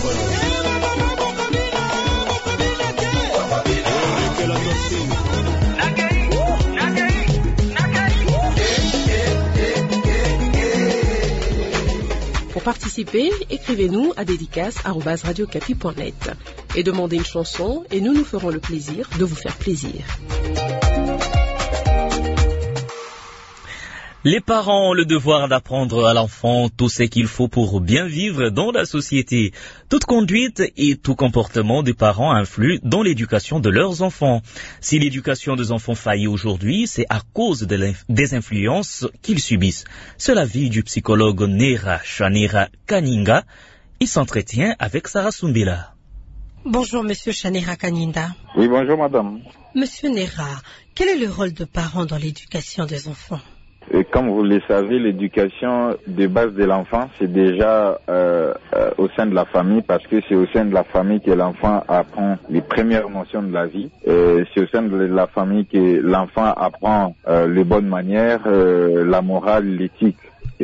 Pour participer, écrivez-nous à dédicace@radiocapi.net et demandez une chanson et nous nous ferons le plaisir de vous faire plaisir. Les parents ont le devoir d'apprendre à l'enfant tout ce qu'il faut pour bien vivre dans la société. Toute conduite et tout comportement des parents influent dans l'éducation de leurs enfants. Si l'éducation des enfants faillit aujourd'hui, c'est à cause des influences qu'ils subissent. C'est l'avis du psychologue Nera Shanera Kaninga. Il s'entretient avec Sarah Sumbila. Bonjour Monsieur Shanera Kaninga. Oui, bonjour Madame. Monsieur Nera, quel est le rôle de parents dans l'éducation des enfants? Et comme vous le savez, l'éducation de base de l'enfant, c'est déjà au sein de la famille, parce que c'est au sein de la famille que l'enfant apprend les premières notions de la vie. C'est au sein de la famille que l'enfant apprend les bonnes manières, la morale, l'éthique.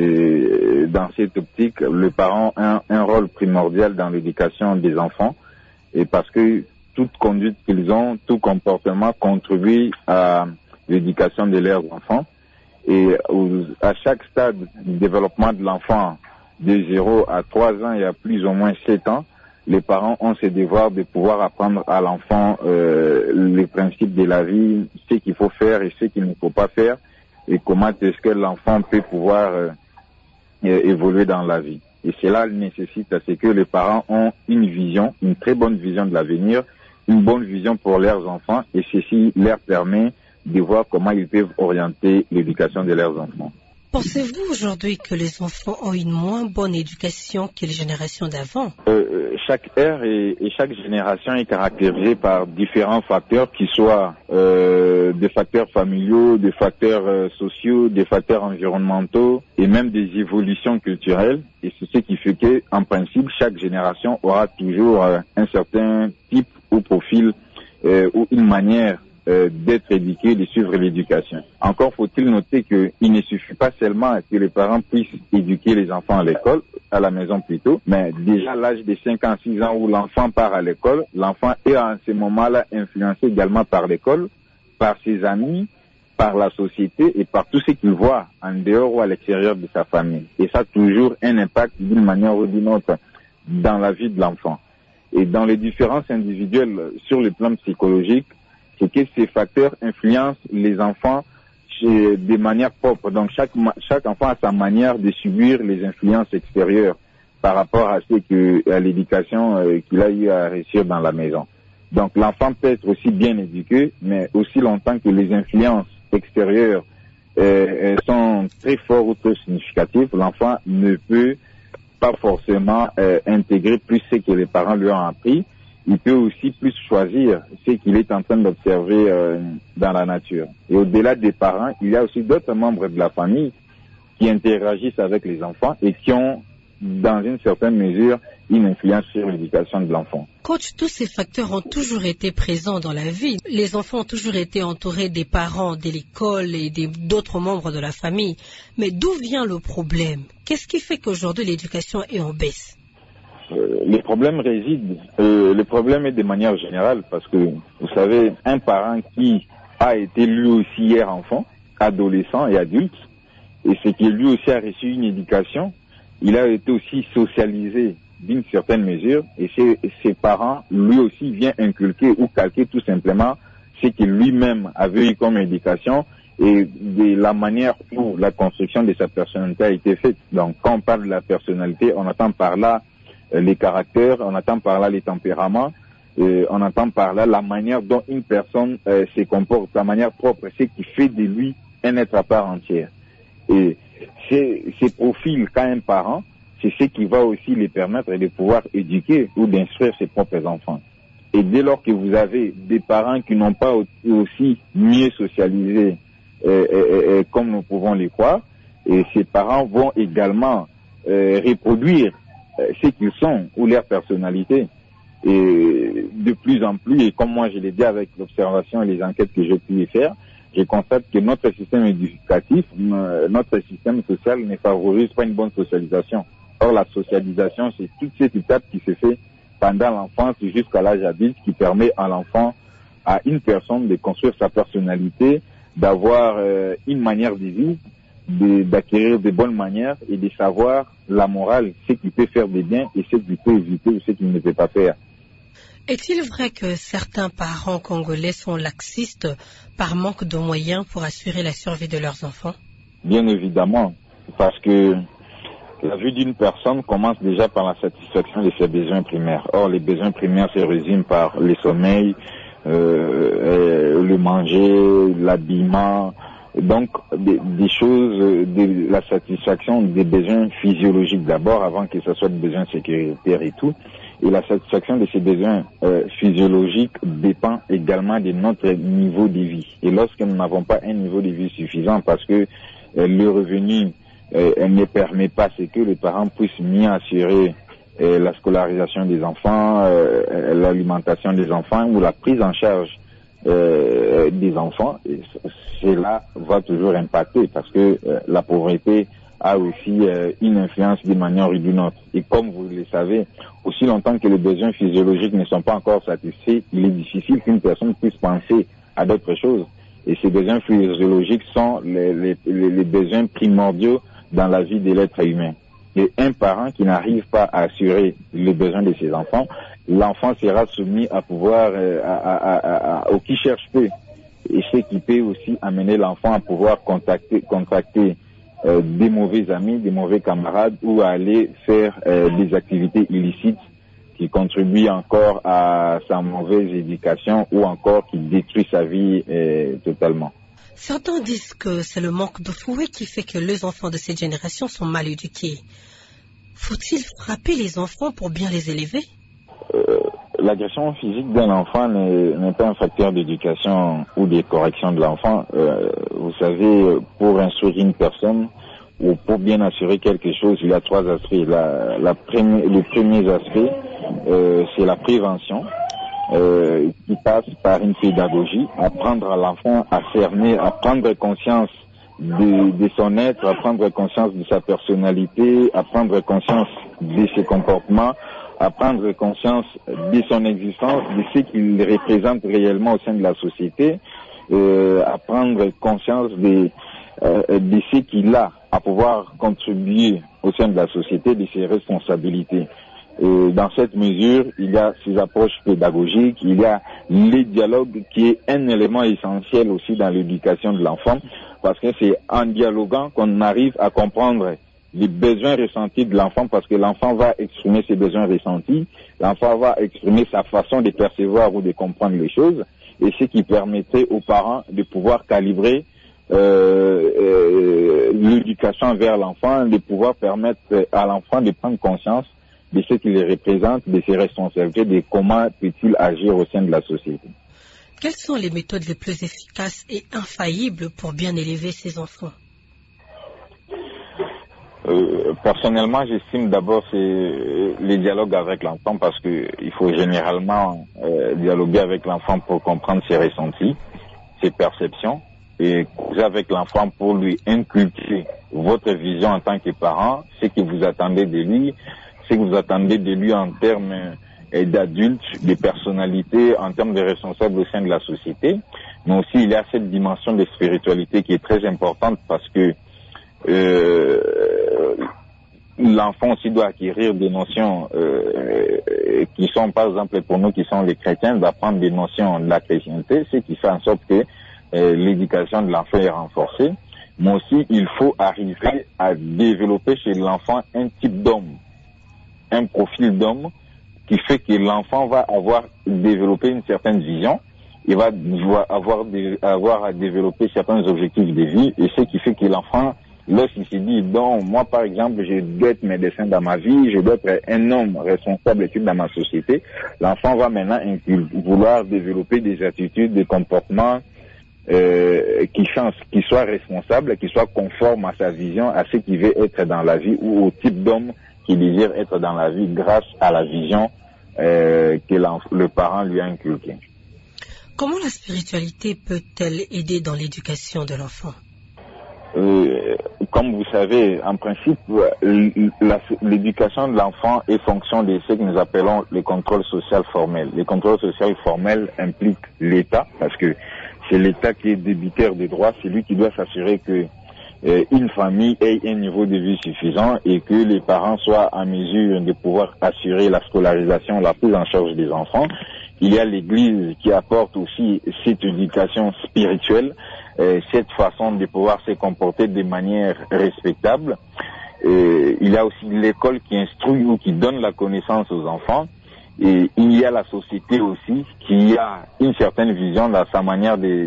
Et dans cette optique, les parents ont un rôle primordial dans l'éducation des enfants, et parce que toute conduite qu'ils ont, tout comportement contribue à l'éducation de leurs enfants. Et à chaque stade du développement de l'enfant, de 0 à 3 ans et à plus ou moins 7 ans, les parents ont ce devoir de pouvoir apprendre à l'enfant les principes de la vie, ce qu'il faut faire et ce qu'il ne faut pas faire, et comment est-ce que l'enfant peut pouvoir évoluer dans la vie. Et cela nécessite à ce que les parents ont une vision, une très bonne vision de l'avenir, une bonne vision pour leurs enfants, et ceci leur permet de voir comment ils peuvent orienter l'éducation de leurs enfants. Pensez-vous aujourd'hui que les enfants ont une moins bonne éducation que les générations d'avant? Chaque ère et chaque génération est caractérisée par différents facteurs, qui soient des facteurs familiaux, des facteurs sociaux, des facteurs environnementaux et même des évolutions culturelles. Et c'est ce qui fait que, en principe, chaque génération aura toujours un certain type ou profil ou une manière d'être éduqué, de suivre l'éducation. Encore faut-il noter qu'il ne suffit pas seulement que les parents puissent éduquer les enfants à l'école, à la maison plutôt, mais déjà à l'âge de 5 ans, 6 ans où l'enfant part à l'école, l'enfant est en ce moment-là influencé également par l'école, par ses amis, par la société et par tout ce qu'il voit en dehors ou à l'extérieur de sa famille. Et ça a toujours un impact d'une manière ou d'une autre dans la vie de l'enfant. Et dans les différences individuelles sur le plan psychologique, c'est que ces facteurs influencent les enfants de manière propre. Donc chaque enfant a sa manière de subir les influences extérieures par rapport à l'éducation qu'il a eu à réussir dans la maison. Donc l'enfant peut être aussi bien éduqué, mais aussi longtemps que les influences extérieures sont très fortes ou très significatives, l'enfant ne peut pas forcément intégrer plus ce que les parents lui ont appris. Il peut aussi plus choisir ce qu'il est en train d'observer dans la nature. Et au-delà des parents, il y a aussi d'autres membres de la famille qui interagissent avec les enfants et qui ont, dans une certaine mesure, une influence sur l'éducation de l'enfant. Coach, tous ces facteurs ont toujours été présents dans la vie. Les enfants ont toujours été entourés des parents, de l'école et d'autres membres de la famille. Mais d'où vient le problème? Qu'est-ce qui fait qu'aujourd'hui l'éducation est en baisse? le problème est de manière générale parce que, vous savez, un parent qui a été lui aussi hier enfant, adolescent et adulte, et c'est que lui aussi a reçu une éducation, il a été aussi socialisé d'une certaine mesure, et ses parents, lui aussi, viennent inculquer ou calquer tout simplement ce que lui-même avait eu comme éducation et de la manière où la construction de sa personnalité a été faite. Donc, quand on parle de la personnalité, on entend par là les caractères, on entend par là les tempéraments, on entend par là la manière dont une personne se comporte, la manière propre, ce qui fait de lui un être à part entière. Et ces profils qu'a un parent, c'est ce qui va aussi les permettre de pouvoir éduquer ou d'instruire ses propres enfants. Et dès lors que vous avez des parents qui n'ont pas aussi mieux socialisé comme nous pouvons les croire, et ces parents vont également reproduire ce qu'ils sont ou leur personnalité. Et de plus en plus, et comme moi je l'ai dit avec l'observation et les enquêtes que j'ai pu y faire, je constate que notre système éducatif, notre système social ne favorise pas une bonne socialisation. Or, la socialisation, c'est toute cette étape qui se fait pendant l'enfance jusqu'à l'âge adulte qui permet à l'enfant, à une personne de construire sa personnalité, d'avoir une manière de vivre, d'acquérir de bonnes manières et de savoir la morale, ce qui peut faire des biens et ce qui peut éviter ou ce qu'il ne peut pas faire. Est-il vrai que certains parents congolais sont laxistes par manque de moyens pour assurer la survie de leurs enfants? Bien évidemment, parce que la vie d'une personne commence déjà par la satisfaction de ses besoins primaires. Or, les besoins primaires se résument par le sommeil, le manger, l'habillement, donc des choses, la satisfaction des besoins physiologiques d'abord, avant que ce soit des besoins sécuritaires et tout. Et la satisfaction de ces besoins physiologiques dépend également de notre niveau de vie. Et lorsque nous n'avons pas un niveau de vie suffisant, parce que le revenu ne permet pas ce que les parents puissent mieux assurer la scolarisation des enfants, l'alimentation des enfants ou la prise en charge des enfants, et cela va toujours impacter parce que la pauvreté a aussi une influence d'une manière ou d'une autre. Et comme vous le savez, aussi longtemps que les besoins physiologiques ne sont pas encore satisfaits, il est difficile qu'une personne puisse penser à d'autres choses. Et ces besoins physiologiques sont les besoins primordiaux dans la vie de l'être humain. Et un parent qui n'arrive pas à assurer les besoins de ses enfants, l'enfant sera soumis à pouvoir au qui cherche peu. Et ce qui peut aussi amener l'enfant à pouvoir contracter des mauvais amis, des mauvais camarades ou à aller faire des activités illicites qui contribuent encore à sa mauvaise éducation ou encore qui détruit sa vie totalement. Certains disent que c'est le manque de fouet qui fait que les enfants de cette génération sont mal éduqués. Faut-il frapper les enfants pour bien les élever? L'agression physique d'un enfant n'est pas un facteur d'éducation ou de correction de l'enfant. Vous savez, pour instruire une personne ou pour bien assurer quelque chose, il y a trois aspects. Le premier aspect, c'est la prévention. Qui passe par une pédagogie, apprendre à l'enfant à cerner, à prendre conscience de son être, à prendre conscience de sa personnalité, à prendre conscience de ses comportements, à prendre conscience de son existence, de ce qu'il représente réellement au sein de la société, à prendre conscience de ce qu'il a à pouvoir contribuer au sein de la société, de ses responsabilités. Et dans cette mesure, il y a ces approches pédagogiques, il y a les dialogues qui est un élément essentiel aussi dans l'éducation de l'enfant, parce que c'est en dialoguant qu'on arrive à comprendre les besoins ressentis de l'enfant, parce que l'enfant va exprimer ses besoins ressentis, l'enfant va exprimer sa façon de percevoir ou de comprendre les choses, et ce qui permettrait aux parents de pouvoir calibrer l'éducation vers l'enfant, de pouvoir permettre à l'enfant de prendre conscience de ce qu'il représente, de ses responsabilités, de comment peut-il agir au sein de la société. Quelles sont les méthodes les plus efficaces et infaillibles pour bien élever ses enfants? Personnellement, j'estime d'abord c'est les dialogues avec l'enfant, parce qu'il faut généralement dialoguer avec l'enfant pour comprendre ses ressentis, ses perceptions, et causer avec l'enfant pour lui inculquer votre vision en tant que parent, ce que vous attendez de lui, ce que vous attendez de lui en termes d'adulte, de personnalité, en termes de responsable au sein de la société. Mais aussi, il y a cette dimension de spiritualité qui est très importante parce que l'enfant aussi doit acquérir des notions qui sont, par exemple, pour nous qui sommes les chrétiens, d'apprendre des notions de la chrétienté, ce qui fait en sorte que l'éducation de l'enfant est renforcée. Mais aussi, il faut arriver à développer chez l'enfant un type d'homme, un profil d'homme qui fait que l'enfant va avoir développé une certaine vision, il va avoir à développer certains objectifs de vie, et ce qui fait que l'enfant, lorsqu'il se dit, donc, moi par exemple, je dois être médecin dans ma vie, je dois être un homme responsable dans ma société, l'enfant va maintenant vouloir développer des attitudes, des comportements qui changent, qui soient responsables, qui soient conformes à sa vision, à ce qu'il veut être dans la vie, ou au type d'homme qui désire être dans la vie grâce à la vision que le parent lui a inculquée. Comment la spiritualité peut-elle aider dans l'éducation de l'enfant? Comme vous savez, en principe, l'éducation de l'enfant est fonction de ce que nous appelons le contrôle social formel. Le contrôle social formel implique l'État, parce que c'est l'État qui est débiteur des droits, c'est lui qui doit s'assurer que une famille ait un niveau de vie suffisant et que les parents soient en mesure de pouvoir assurer la scolarisation, la prise en charge des enfants. Il y a l'Église qui apporte aussi cette éducation spirituelle, cette façon de pouvoir se comporter de manière respectable. Il y a aussi l'école qui instruit ou qui donne la connaissance aux enfants. Et il y a la société aussi qui a une certaine vision dans sa manière de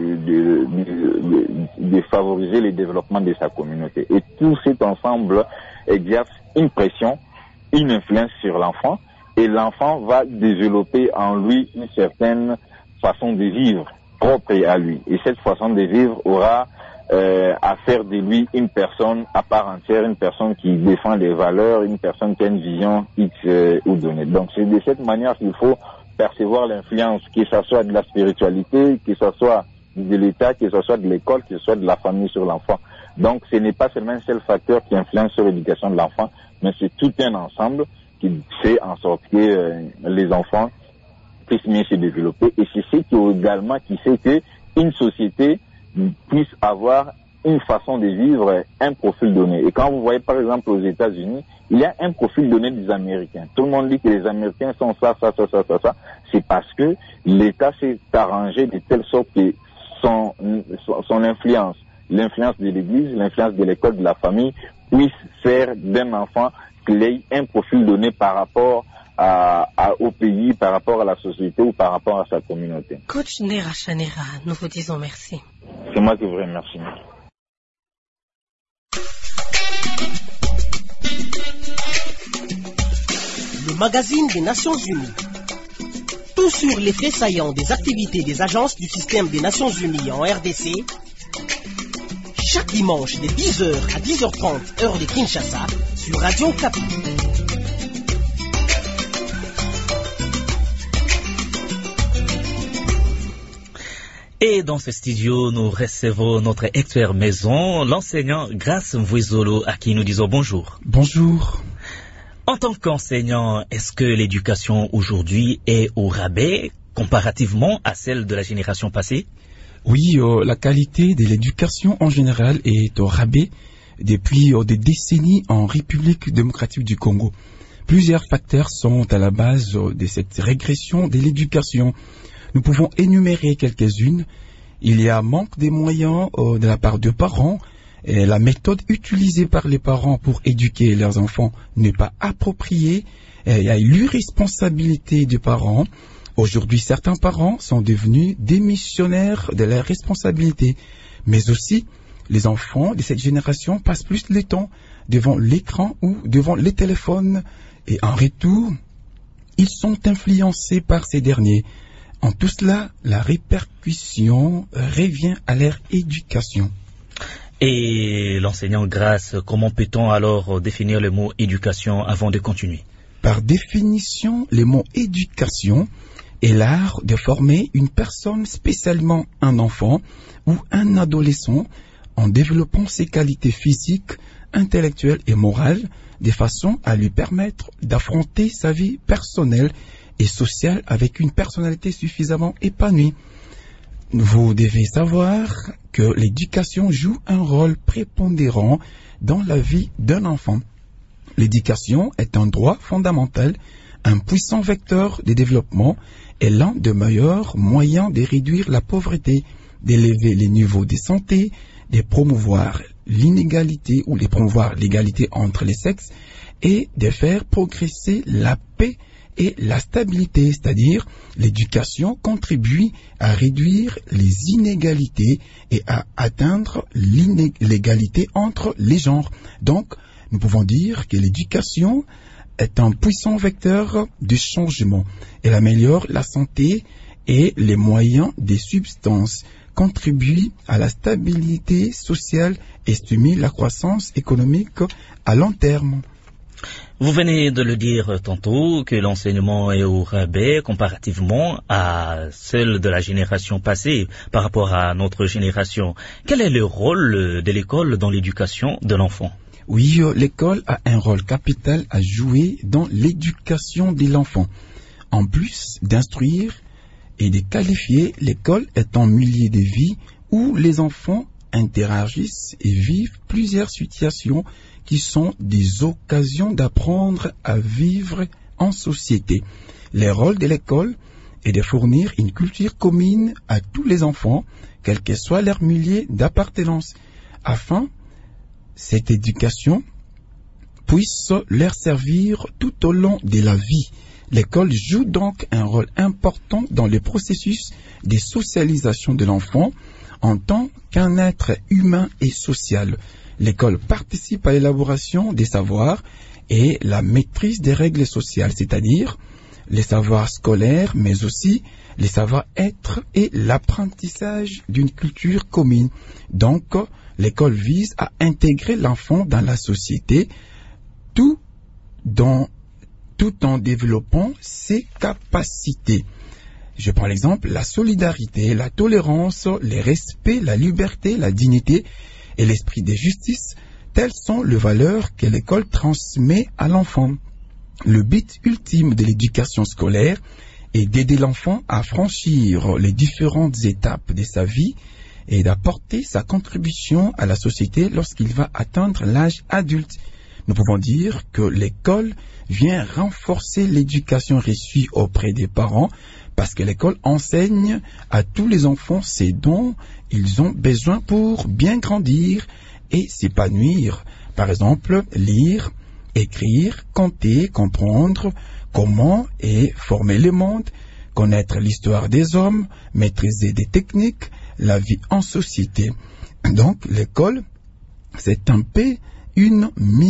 favoriser le développement de sa communauté. Et tout cet ensemble exerce une pression, une influence sur l'enfant, et l'enfant va développer en lui une certaine façon de vivre propre à lui. Et cette façon de vivre aura à faire de lui une personne à part entière, une personne qui défend les valeurs, une personne qui a une vision X ou donnée. Donc c'est de cette manière qu'il faut percevoir l'influence, que ce soit de la spiritualité, que ce soit de l'État, que ce soit de l'école, que ce soit de la famille sur l'enfant. Donc ce n'est pas seulement un seul facteur qui influence sur l'éducation de l'enfant, mais c'est tout un ensemble qui fait en sorte que les enfants puissent mieux se développer. Et c'est ce qui également qui fait qu'une société puisse avoir une façon de vivre, un profil donné. Et quand vous voyez par exemple aux États-Unis, il y a un profil donné des Américains. Tout le monde dit que les Américains sont ça. C'est parce que l'État s'est arrangé de telle sorte que son influence, l'influence de l'Église, l'influence de l'école, de la famille, puisse faire d'un enfant qu'il ait un profil donné par rapport au pays, par rapport à la société ou par rapport à sa communauté. Coach Nera Chanera, nous vous disons merci. C'est moi qui vous remercie. Le magazine des Nations Unies. Tout sur les faits saillants des activités des agences du système des Nations Unies en RDC. Chaque dimanche de 10h à 10h30 heure de Kinshasa sur Radio Okapi. Et dans ce studio, nous recevons notre expert maison, l'enseignant Grace Mvouizolo, à qui nous disons bonjour. Bonjour. En tant qu'enseignant, est-ce que l'éducation aujourd'hui est au rabais comparativement à celle de la génération passée? Oui, la qualité de l'éducation en général est au rabais depuis des décennies en République démocratique du Congo. Plusieurs facteurs sont à la base de cette régression de l'éducation. Nous pouvons énumérer quelques-unes. Il y a manque de moyens de la part des parents. Et la méthode utilisée par les parents pour éduquer leurs enfants n'est pas appropriée. Il y a l'irresponsabilité des parents. Aujourd'hui, certains parents sont devenus démissionnaires de leurs responsabilités. Mais aussi, les enfants de cette génération passent plus de temps devant l'écran ou devant les téléphones. Et en retour, ils sont influencés par ces derniers. En tout cela, la répercussion revient à leur éducation. Et l'enseignant Grace, comment peut-on alors définir le mot éducation avant de continuer? Par définition, le mot éducation est l'art de former une personne, spécialement un enfant ou un adolescent, en développant ses qualités physiques, intellectuelle et morale, de façon à lui permettre d'affronter sa vie personnelle et sociale avec une personnalité suffisamment épanouie. Vous devez savoir que l'éducation joue un rôle prépondérant dans la vie d'un enfant. L'éducation est un droit fondamental, un puissant vecteur de développement et l'un des meilleurs moyens de réduire la pauvreté, d'élever les niveaux de santé, de promouvoir l'inégalité ou de promouvoir l'égalité entre les sexes et de faire progresser la paix et la stabilité, c'est-à-dire l'éducation contribue à réduire les inégalités et à atteindre l'égalité entre les genres. Donc, nous pouvons dire que l'éducation est un puissant vecteur de changement. Elle améliore la santé et les moyens des substances, contribue à la stabilité sociale et stimule la croissance économique à long terme. Vous venez de le dire tantôt que l'enseignement est au rabais comparativement à celle de la génération passée par rapport à notre génération. Quel est le rôle de l'école dans l'éducation de l'enfant? Oui, l'école a un rôle capital à jouer dans l'éducation de l'enfant. En plus d'instruire et de qualifier, l'école est un milieu de vie où les enfants interagissent et vivent plusieurs situations qui sont des occasions d'apprendre à vivre en société. Le rôle de l'école est de fournir une culture commune à tous les enfants, quel que soit leur milieu d'appartenance, afin cette éducation puisse leur servir tout au long de la vie. L'école joue donc un rôle important dans le processus de socialisation de l'enfant en tant qu'un être humain et social. L'école participe à l'élaboration des savoirs et la maîtrise des règles sociales, c'est-à-dire les savoirs scolaires, mais aussi les savoir-être et l'apprentissage d'une culture commune. Donc, l'école vise à intégrer l'enfant dans la société tout en développant ses capacités. Je prends l'exemple, la solidarité, la tolérance, le respect, la liberté, la dignité et l'esprit de justice, telles sont les valeurs que l'école transmet à l'enfant. Le but ultime de l'éducation scolaire est d'aider l'enfant à franchir les différentes étapes de sa vie et d'apporter sa contribution à la société lorsqu'il va atteindre l'âge adulte. Nous pouvons dire que l'école vient renforcer l'éducation reçue auprès des parents parce que l'école enseigne à tous les enfants ce dont ils ont besoin pour bien grandir et s'épanouir. Par exemple, lire, écrire, compter, comprendre comment et former le monde, connaître l'histoire des hommes, maîtriser des techniques, la vie en société. Donc, l'école, c'est un peu une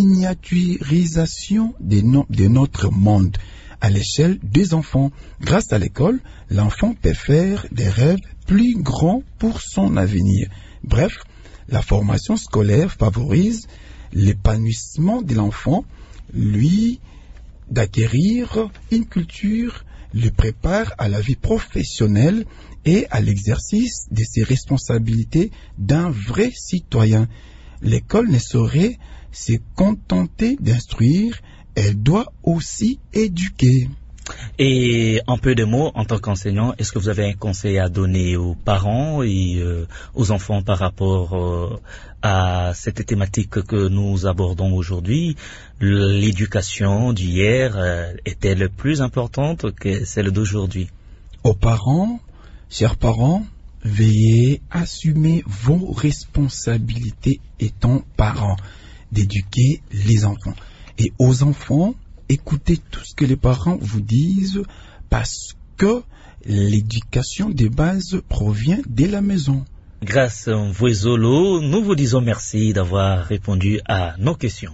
miniaturisation de notre monde à l'échelle des enfants. Grâce à l'école, l'enfant peut faire des rêves plus grands pour son avenir. Bref, la formation scolaire favorise l'épanouissement de l'enfant, lui d'acquérir une culture, le prépare à la vie professionnelle et à l'exercice de ses responsabilités d'un vrai citoyen. L'école ne saurait se contenter d'instruire, elle doit aussi éduquer. Et en peu de mots, en tant qu'enseignant, est-ce que vous avez un conseil à donner aux parents et aux enfants par rapport à cette thématique que nous abordons aujourd'hui? L'éducation d'hier est-elle plus importante que celle d'aujourd'hui? Aux parents, chers parents, veillez à assumer vos responsabilités étant parents, d'éduquer les enfants. Et aux enfants, écoutez tout ce que les parents vous disent parce que l'éducation de base provient de la maison. Grâce à Mvwezolo, nous vous disons merci d'avoir répondu à nos questions.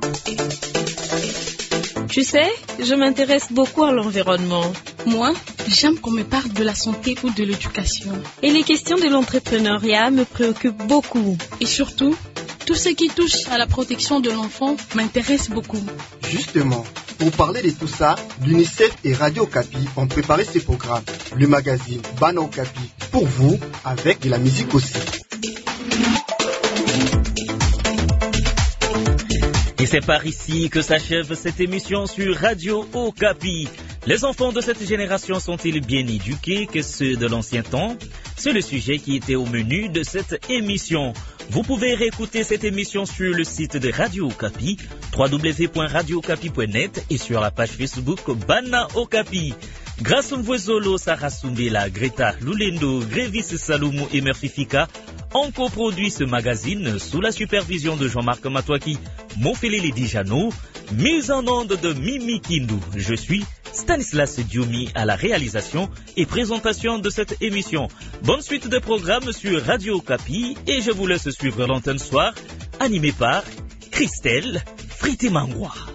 Tu sais, je m'intéresse beaucoup à l'environnement. Moi, j'aime qu'on me parle de la santé ou de l'éducation. Et les questions de l'entrepreneuriat me préoccupent beaucoup. Et surtout, tout ce qui touche à la protection de l'enfant m'intéresse beaucoup. Justement, pour parler de tout ça, l'UNICEF et Radio Okapi ont préparé ce programme, le magazine Bana Okapi, pour vous, avec de la musique aussi. Et c'est par ici que s'achève cette émission sur Radio Okapi. Les enfants de cette génération sont-ils bien éduqués que ceux de l'ancien temps? C'est le sujet qui était au menu de cette émission. Vous pouvez réécouter cette émission sur le site de Radio Okapi, www.radiokapi.net et sur la page Facebook Bana Okapi. Grâce au Zolo, Sarah Sumbela, Greta Lulendo, Grévis Saloumou et Murphy Fika ont coproduit ce magazine sous la supervision de Jean-Marc Matouaki, Monfélé Dijano, mise en onde de Mimi Kindou. Je suis Stanislas Dioumi à la réalisation et présentation de cette émission. Bonne suite de programmes sur Radio Okapi et je vous laisse suivre l'antenne soir, animée par Christelle Fritemangwa.